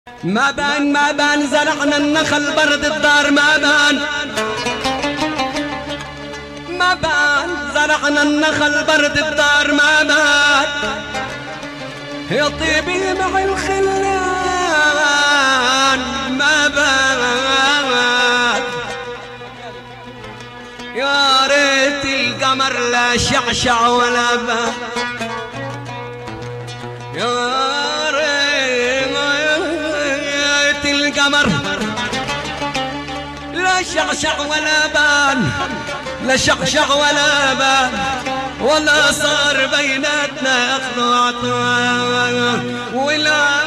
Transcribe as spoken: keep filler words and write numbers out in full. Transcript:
ما بان ما بان زرعنا النخل برد الدار ما بان ما بان زرعنا النخل برد الدار ما بان يا طيبي مع الخلان ما بان يا ريت القمر لا شعشع ولا بان يا القمر لا شعشع ولا بان لا شعشع ولا بان ولا صار بيناتنا اخذ وعطاء ولا